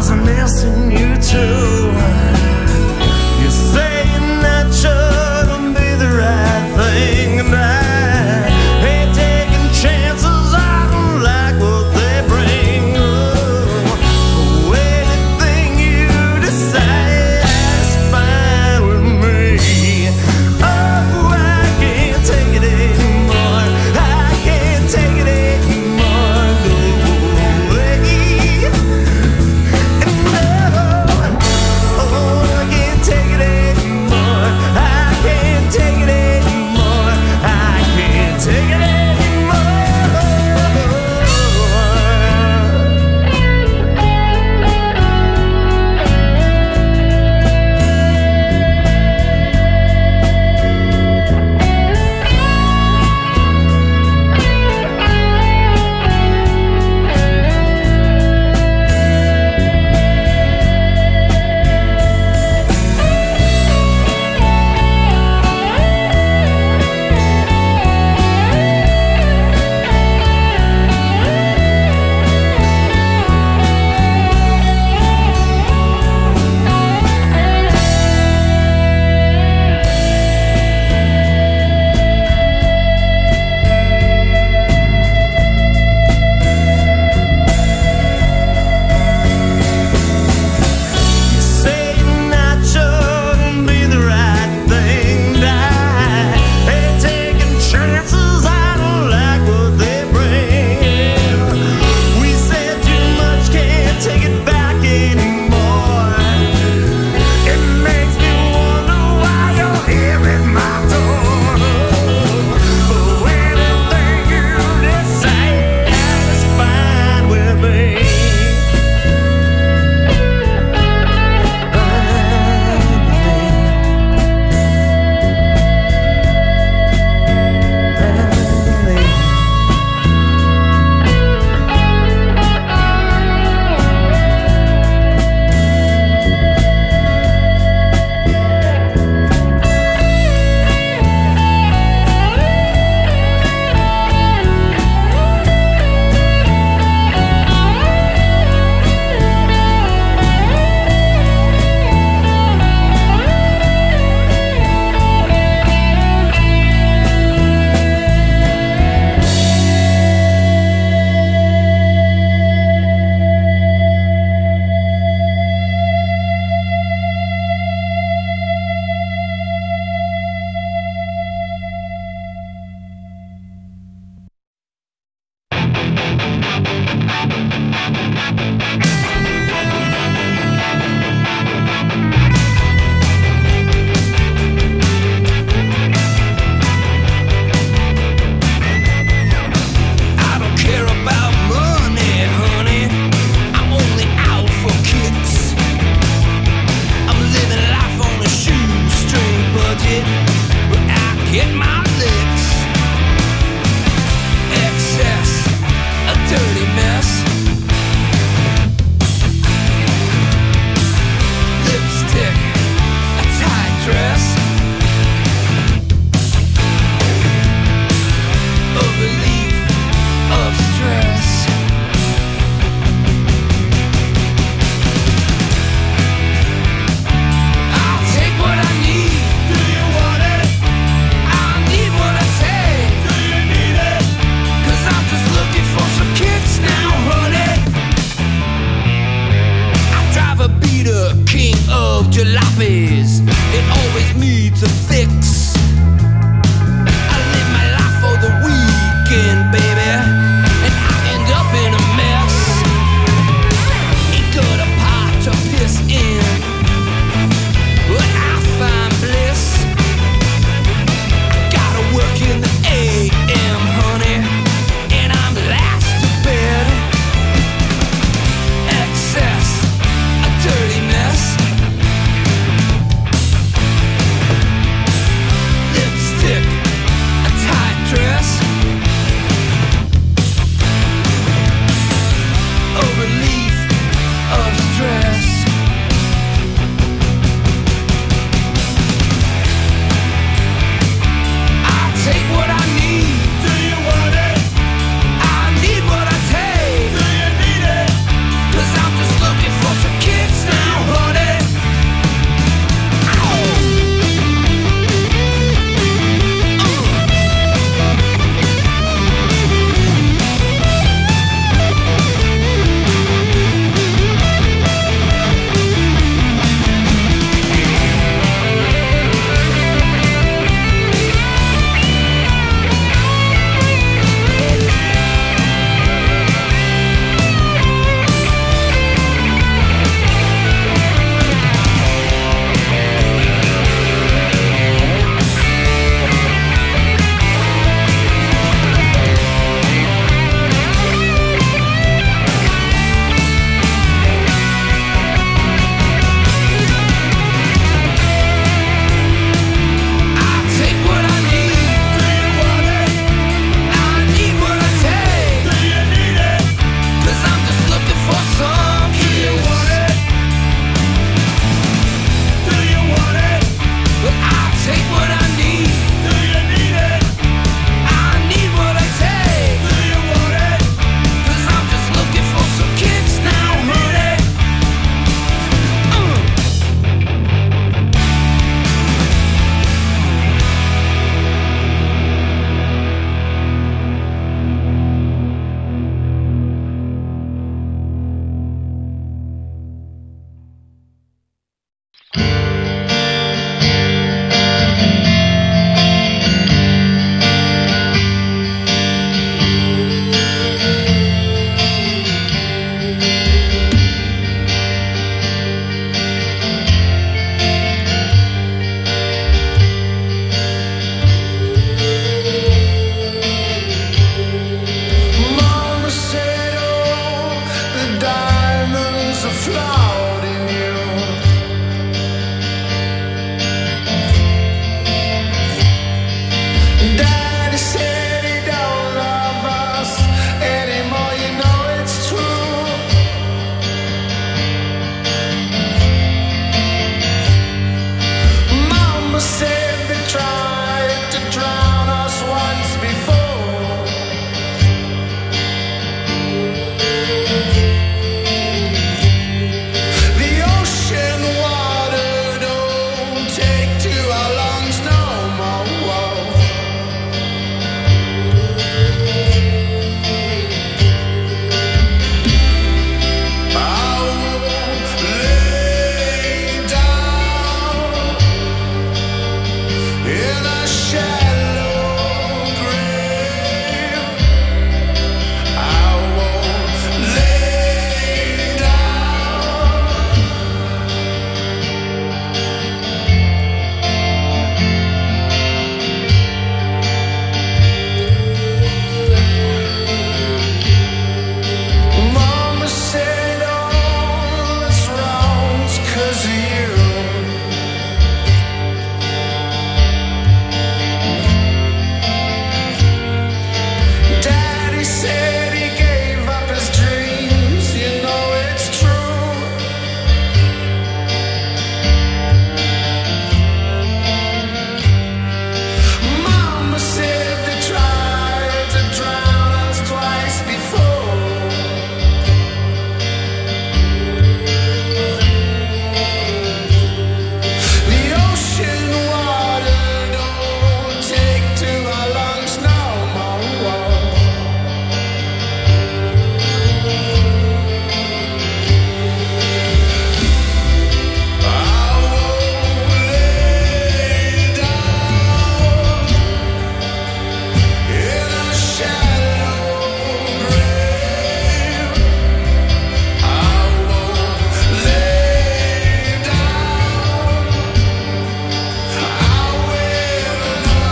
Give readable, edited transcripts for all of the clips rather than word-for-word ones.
'cause I'm missing you too. You're saying that shouldn't be the right thing, and I ain't taking chances. I don't like what they bring. Oh, anything you decide is fine with me. Oh, I can't take it anymore. I can't take it anymore. Go away. And no, oh, I can't take it anymore. I can't take it anymore. I can't take it anymore. Saying that shouldn't be the right thing. I ain't taking chances. I don't like what they bring. We said too much, can't take it back anymore. It makes me wonder why you're here at my door. Oh, anything you decide is fine with me. I don't care about money, honey. I'm only out for kicks. I'm living life on a shoestring budget, but I get my licks. Excess, a dirty mess. Lipstick, a tight dress. A relief of stress. I'll take what I need. Do you want it? I need what I take. Do you need it? 'Cause I'm just looking for some kicks now, honey. I drive a beater, king of jalopies. It always needs a fix. I live my life for the weekend, baby, and I end up in a mess. Ain't got a pot to piss in, but I find bliss. I gotta work in the AM, honey, and I'm last to bed. Excess, a dirty mess. flawed in you. Daddy said he don't love us anymore, you know it's true. Mama said they tried to drown us once before. The ocean water don't take to our lungs no more. I won't lay down in a shallow grave. I won't lay down. Mama said all that's wrong's 'cause of you. Daddy said he gave up his dreams, you know it's true. Mama said they tried to drown us twice before. The ocean water don't take to our lungs no more. I won't lay down in a shallow grave. I won't lay down. I will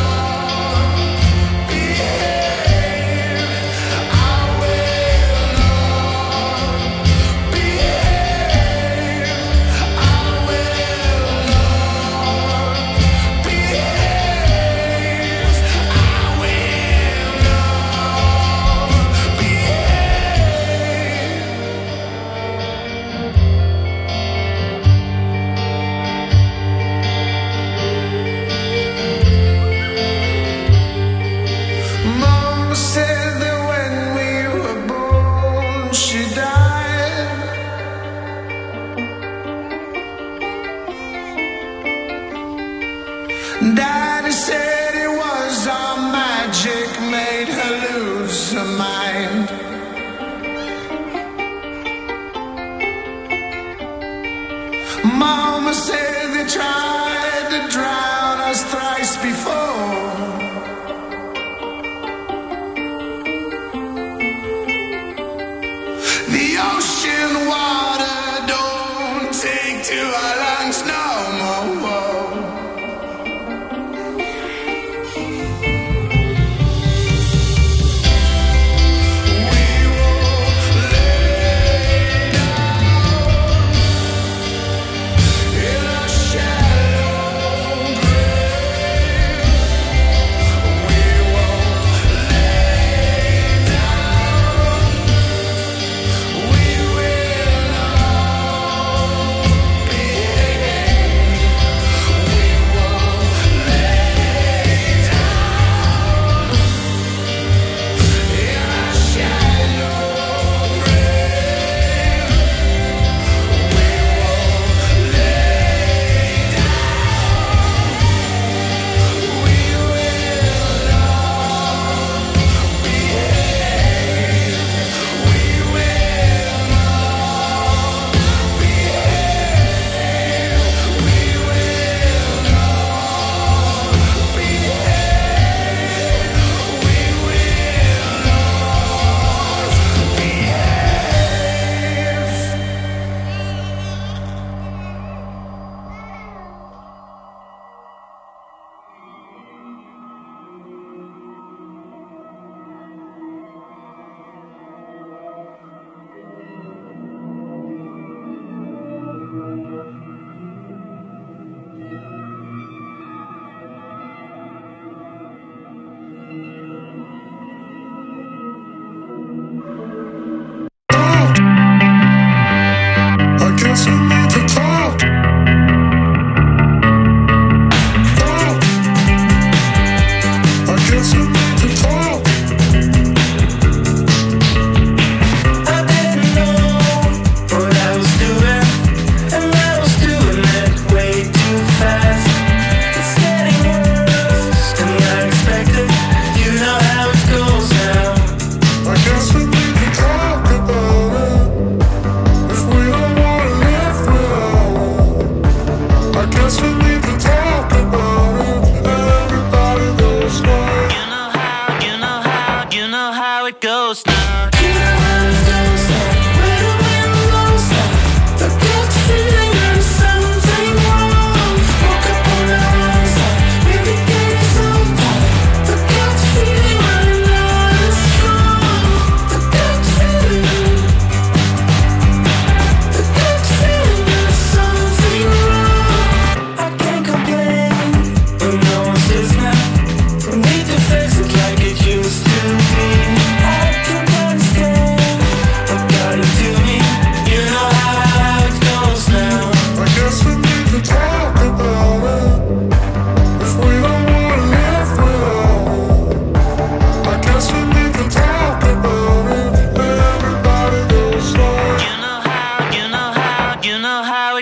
not behave. I will not behave. I will not behave. I will not behave. Mama said that when we were born, she died. Daddy said it was our magic made her lose her mind. Mama said they tried to drown us thrice before. The ocean water don't take to our lungs no more. We won't lay down in a shallow grave.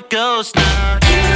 it goes now.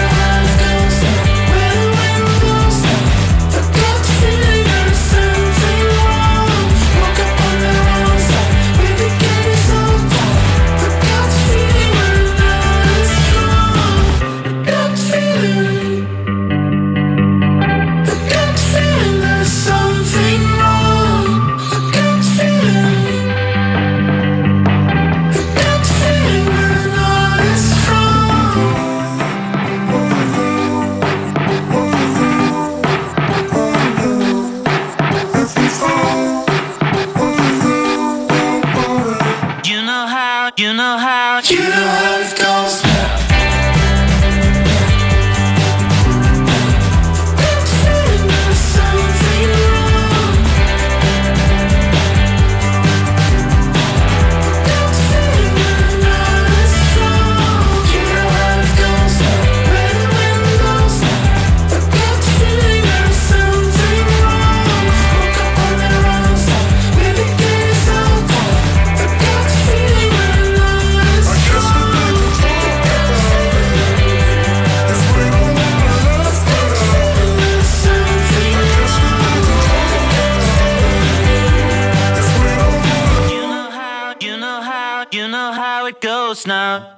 Now.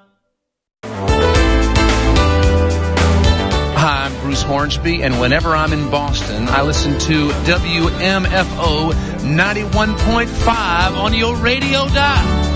Hi, I'm Bruce Hornsby, and whenever I'm in Boston, I listen to WMFO 91.5 on your radio dial.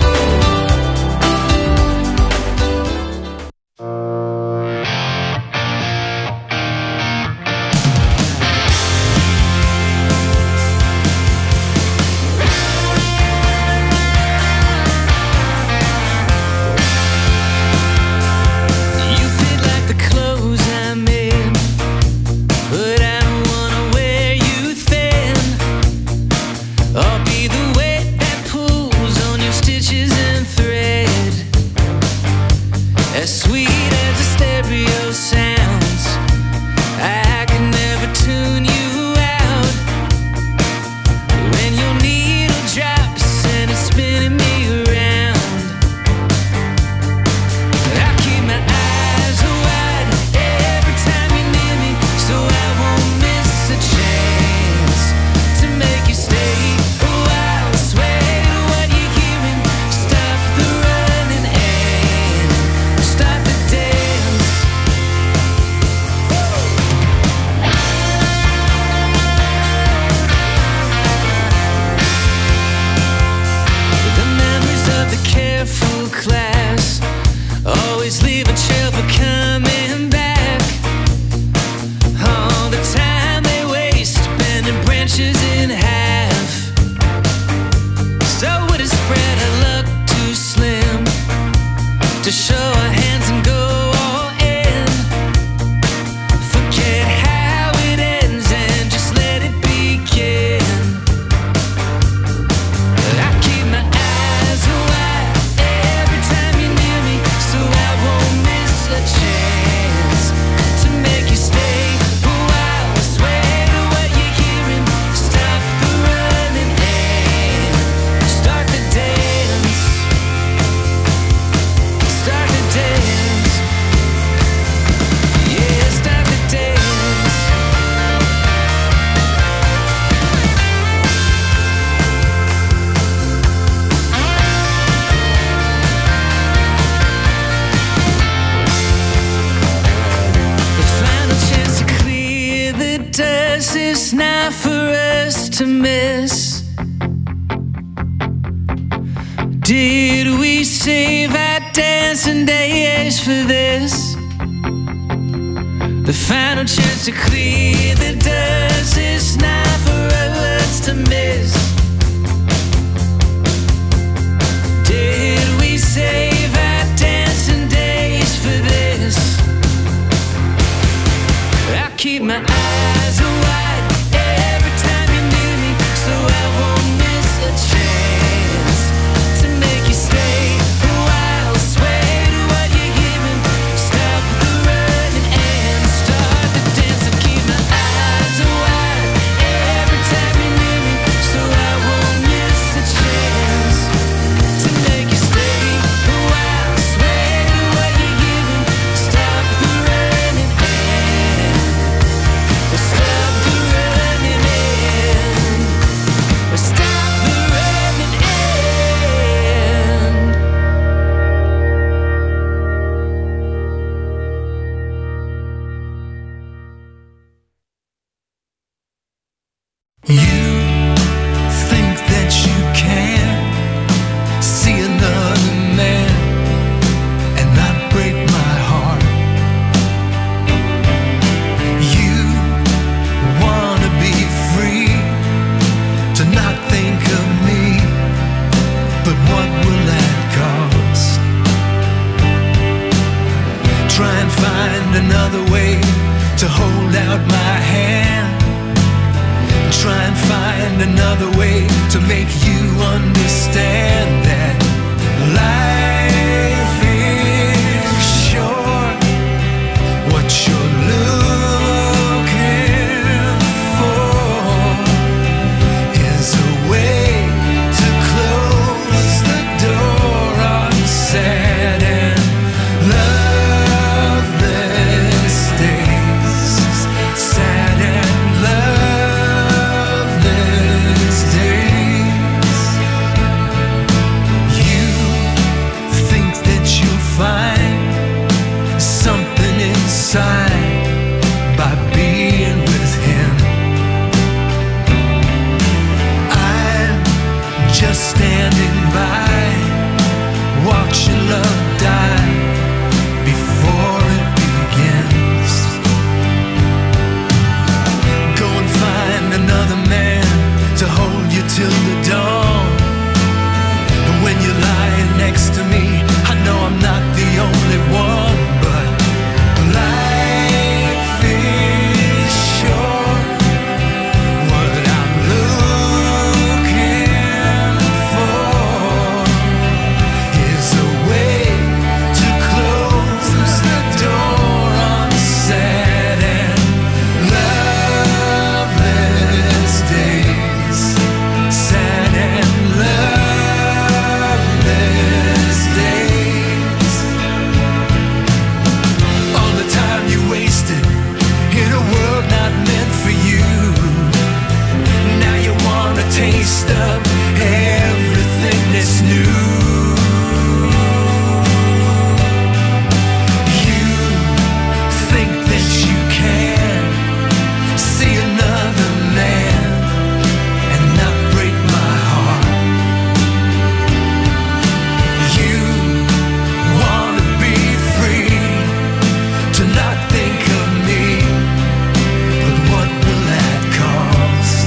Did we save our dancing days for this? The final chance to clear the dust is not for us to miss. Did we save our dancing days for this? I keep my eyes wide every time you're near me, so I won't miss a chance to make you stay a while. Sway to what you're giving, stop the running and start the dance. I keep my eyes wide every time you're near me, so I won't miss a chance to make you stay a while. Sway to what you're giving, stop hold out my hand, try and find another way to make you understand that life is short. What you're looking for is a way to close the door on sad and loveless days. Sad and loveless days. You think that you'll find something inside by being with him. I'm just standing by, watching love die before it begins. Go and find another man to hold you till the dawn. And when you're lying next to me, I know I'm not the only one, but life is short. What I'm looking for is a way to close the door on sad and loveless days. Sad and loveless days. All the time you wasted in a world not meant for you. Now you want a taste of everything that's new. You think that you can see another man and not break my heart. You wanna be free to not think of me, but what will that cost?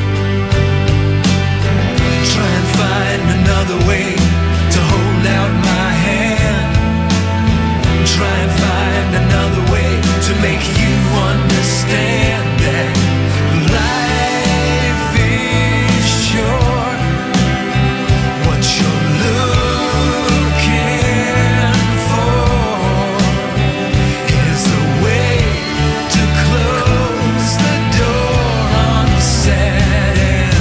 Try and find another way to hold out my hand. Try and find another way to make you understand that life is short. What you're looking for is a way to close the door on sad and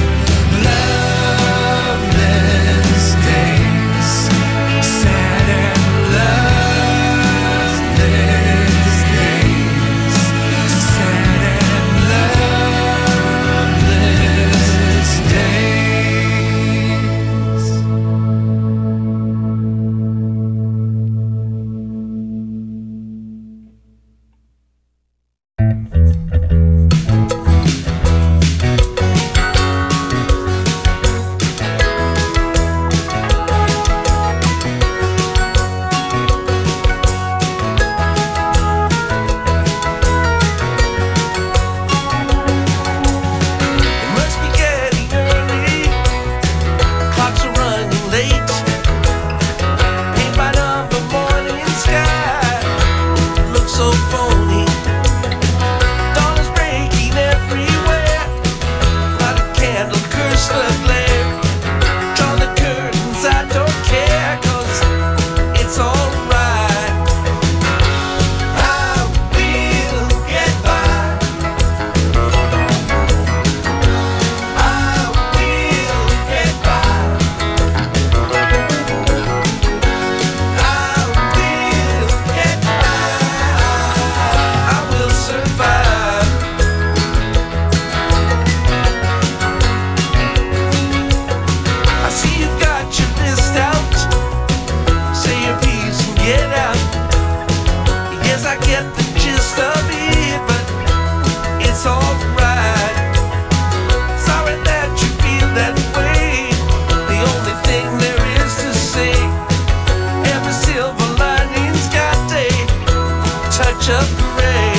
loveless days. Sad and loveless days. Sad and loveless days. It must be getting early. Clocks are running late. Paint by number morning sky looks so phony. Dawn is breaking everywhere. Light a candle, curse the glare. Draw the curtains, I don't care, 'cause it's alright. I will get by. I will get by. I will get by. I will survive. I see you've got your list out. Say your piece and get out. Yes, I get the gist of it, but it's alright. Sorry that you feel that way. The only thing there is to say, every silver lining's got a touch of gray.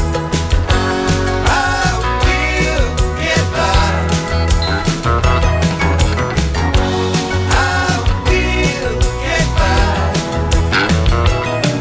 I will get by. I will get by.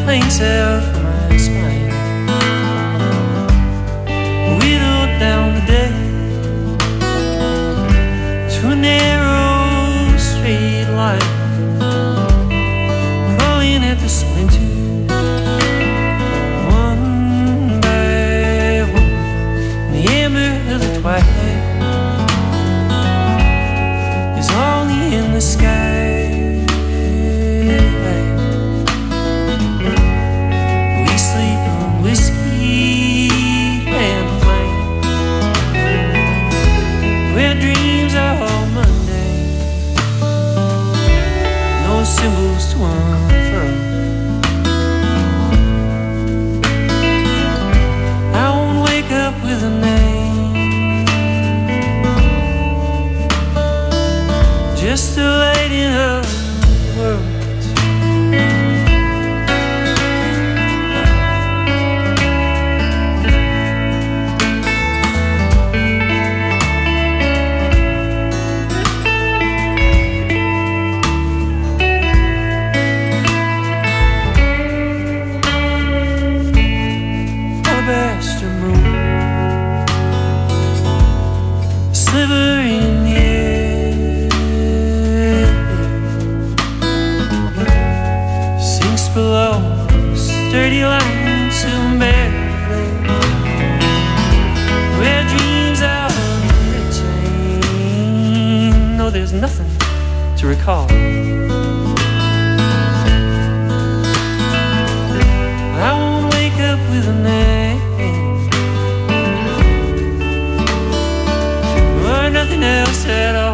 planks out from my spine, whittled down the day to a narrow straight line, pulling at the splinters one by one in the amber of the twilight is only in the sky. We sleep on whiskey and flame, where dreams are all Monday, no symbols to unfurl. I won't wake up with a name, just a lighting up the world. Alabaster moon, sliver in the air, sinks below sturdy lines of barely, where dreams are retained. No, there's nothing to recall. I won't wake up with a name or nothing else at all.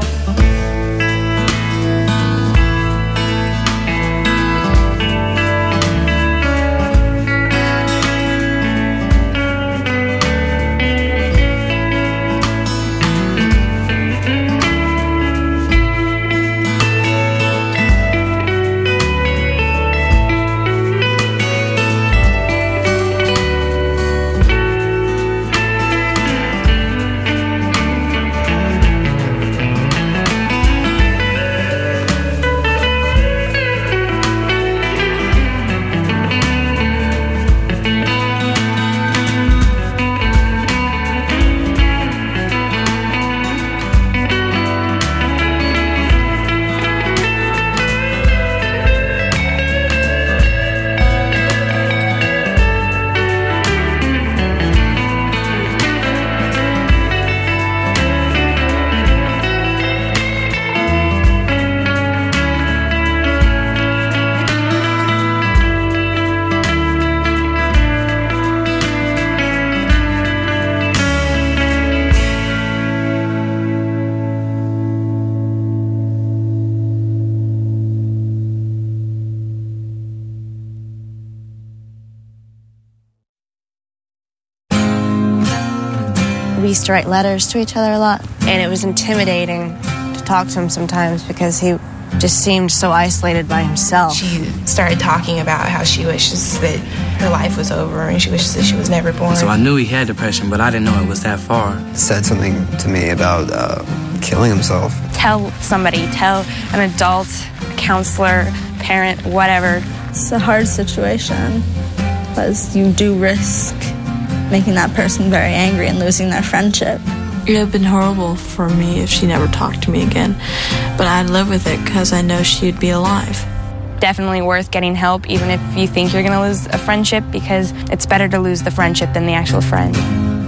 We used to write letters to each other a lot, and it was intimidating to talk to him sometimes because he just seemed so isolated by himself. She started talking about how she wishes that her life was over and she wishes that she was never born. So I knew he had depression, but I didn't know it was that far. Said something to me about killing himself. Tell somebody, tell an adult, a counselor, parent, whatever. It's a hard situation because you do risk making that person very angry and losing their friendship. It would have been horrible for me if she never talked to me again, but I'd live with it because I know she'd be alive. Definitely worth getting help, even if you think you're going to lose a friendship, because it's better to lose the friendship than the actual friend.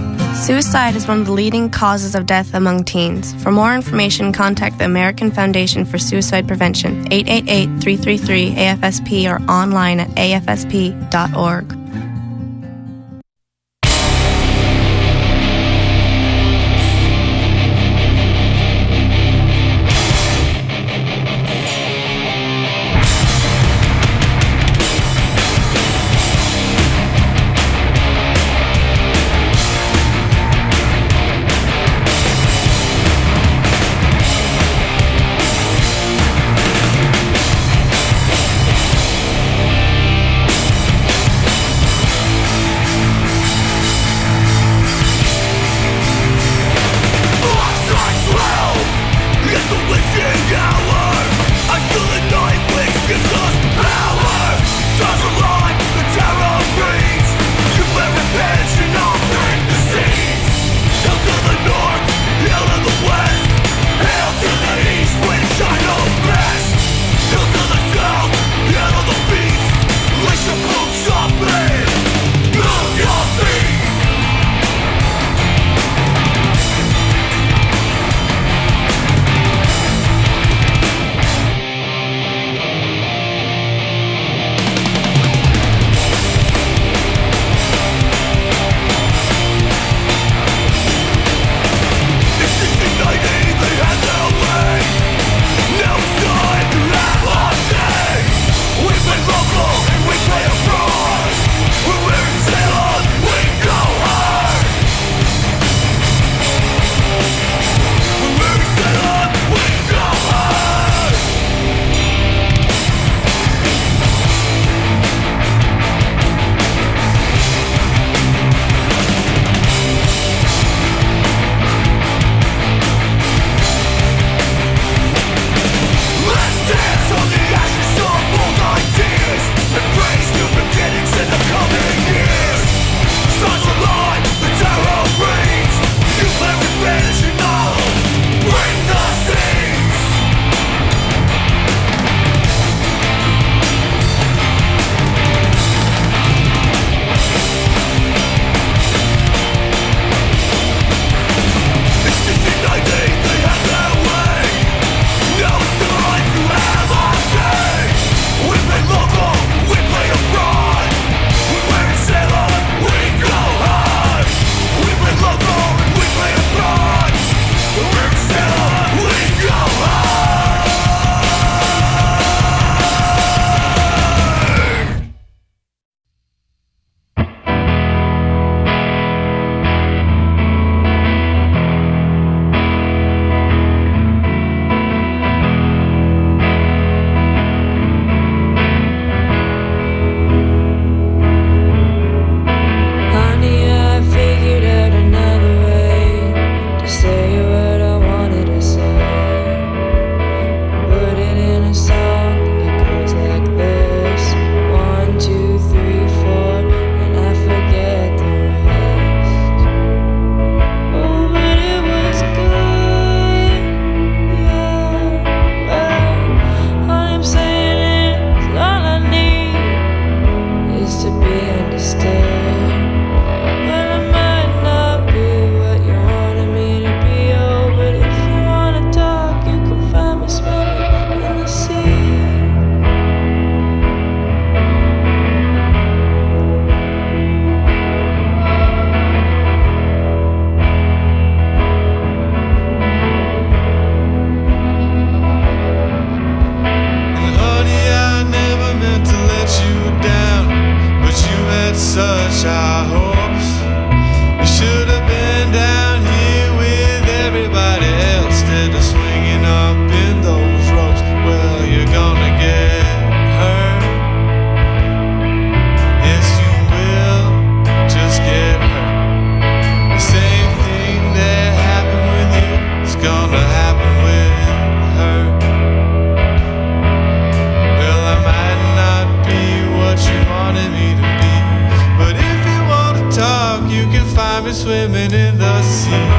Suicide is one of the leading causes of death among teens. For more information, contact the American Foundation for Suicide Prevention, 888-333-AFSP, or online at afsp.org. crush our hopes. You should have been down here with everybody else instead of swinging up in those ropes. Well, you're gonna get hurt. Yes, you will just get hurt. The same thing that happened with you is gonna happen with her. Well, I might not be what you wanted me to be, but if you want to talk, you can find me swimming in the sea.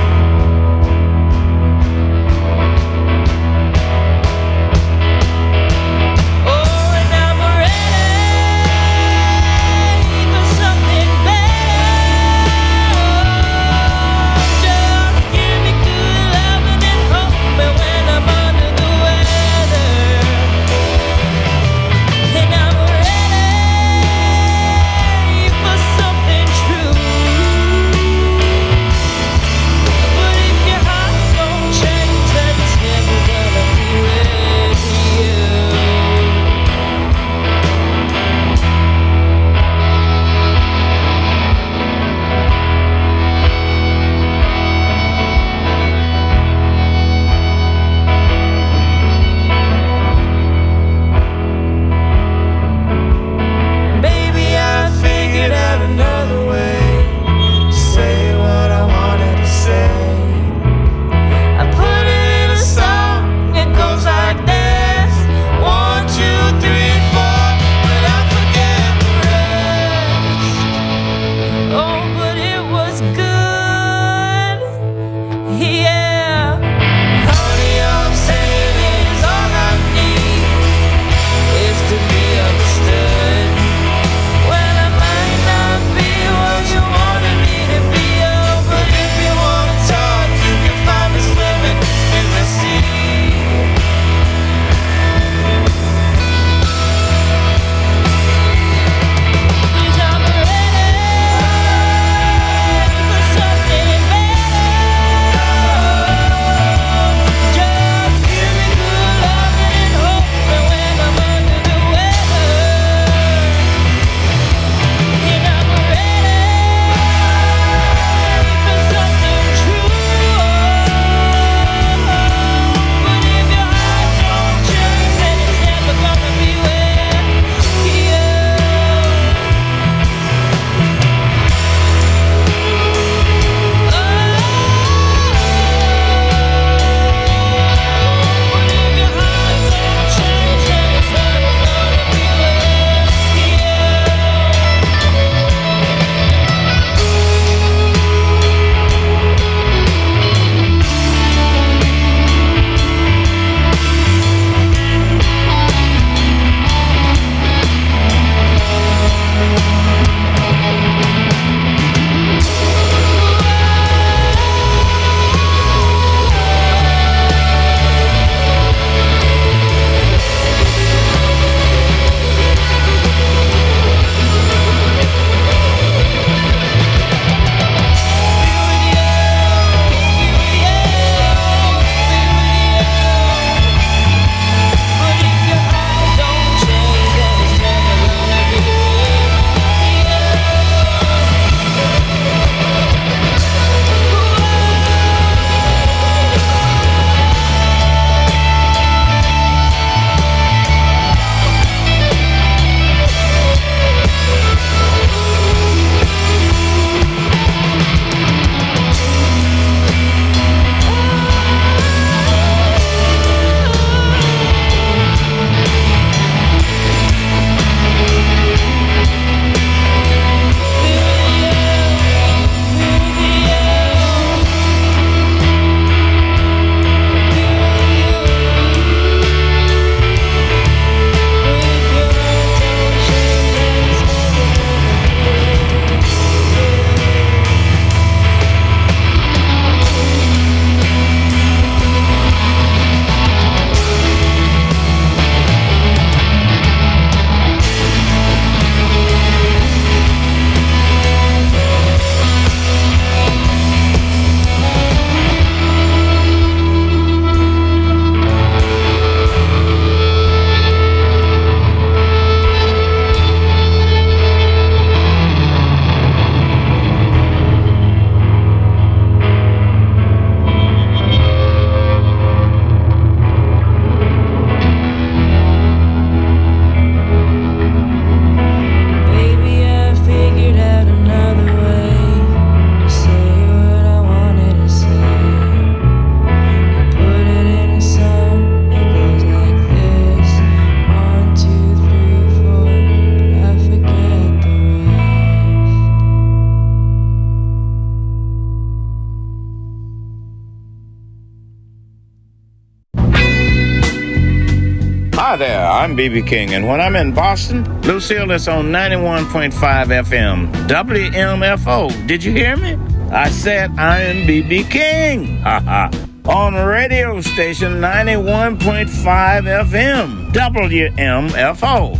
Hi there, I'm B.B. King, and when I'm in Boston, Lucille is on 91.5 FM, WMFO. Did you hear me? I said I am B.B. King. On radio station 91.5 FM, WMFO.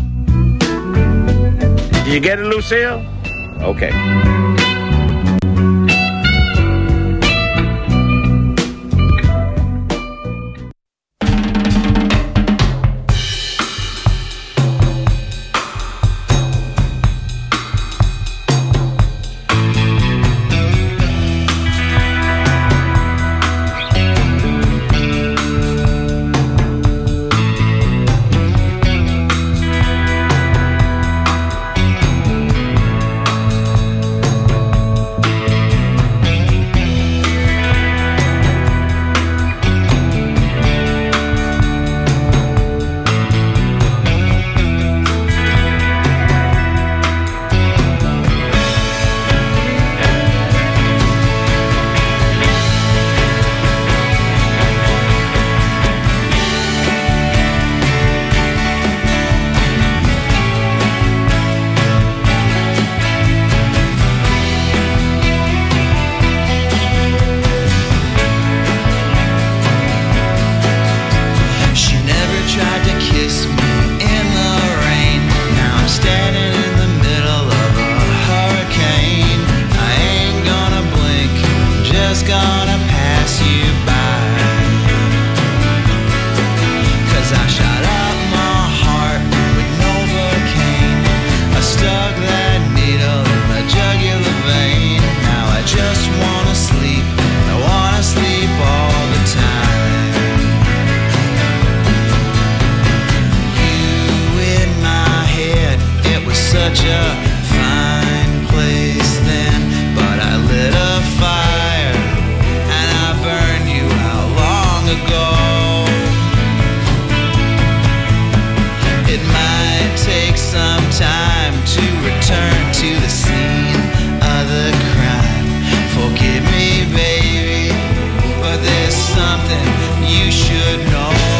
Did you get it, Lucille? Okay. Something you should know.